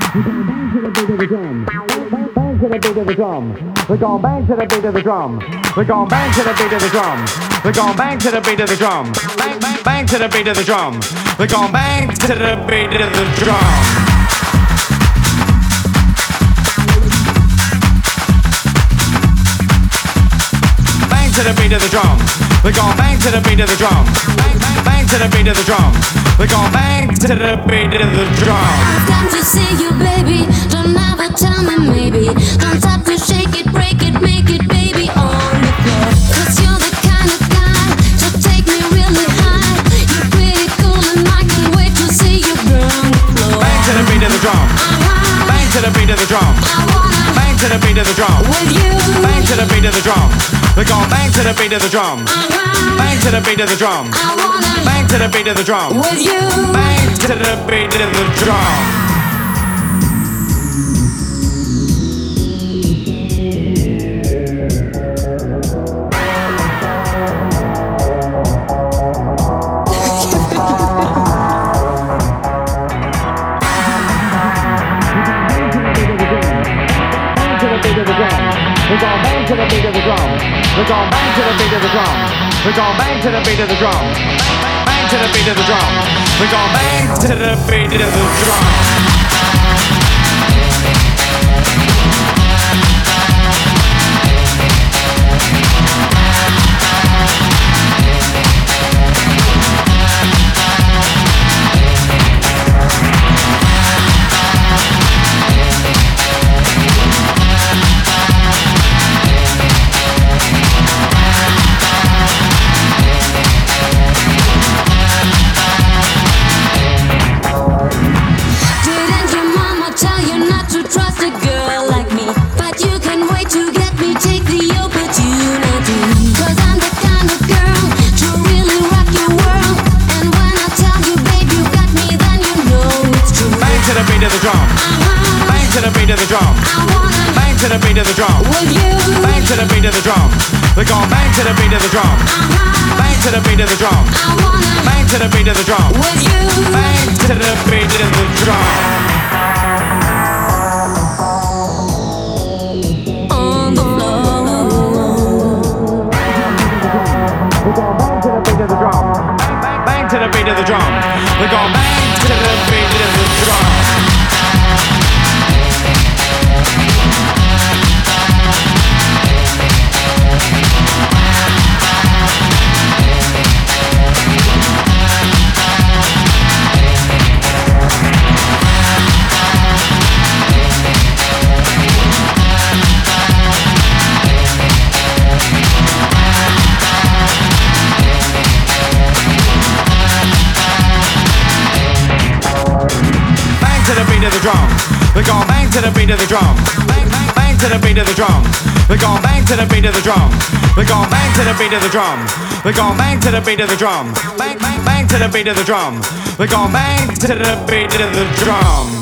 We're going bang to the beat of the drum. We're going bang to the beat of the drum. We're going bang to the beat of the drum. Bang, bang, bang to the beat of the drum. We're going bang to the beat of the drum. Bang to the beat of the drum. We're going bang to the beat of the drum. Bang, bang, bang to the beat of the drum. We're going bang to the beat of the drum. I've got to see you, baby. Don't ever tell me maybe. Don't stop to shake it, break it, make it, baby, on the floor. 'Cause you're the kind of guy to take me really high. You're pretty cool and I can't wait to see you burn the floor. Bang to the beat of the drum. Bang to the beat of the drum. I wanna Bang to the beat of the drum. with you. Bang to the beat of the drum. We're going bang to the beat of the drum. Bang to the beat of the drum. I wanna Bang to the beat of the drum. with you. Bang to the beat of the drum. We're going bang to the beat of the drum. We're going bang to the beat of the drum. We're going bang to the beat of the drum. Bang, bang to the beat of the drum. We're going bang to the beat of the drum. Didn't your mama tell you not to trust a girl like me? But you can wait to get me, take the opportunity. 'Cause I'm the kind of girl to really rock your world. And when I tell you, babe, you got me, then you know it's true. Bang to the beat of the drum. Bang to the beat of the drum. I wanna Bang to the beat of the drum. with you. Bang to the beat of the drum. We're going bang to the beat of the drum. Bang to the beat of the drum. I wanna Bang to the beat of the drum. with you. Bang to the beat of the drum. On the floor. We're going bang to the beat of the drum. Bang, bang, bang to the beat of the drum. We're going bang to the beat of the drum. Bang to the beat of the drum. We're going bang to the beat of the drum. Bang, bang, bang to the beat of the drum. We're going bang to the beat of the drum. We're going bang to the beat of the drum. We're going bang to the beat of the drum. Bang, bang, bang to the beat of the drum. We're going bang to the beat of the drum.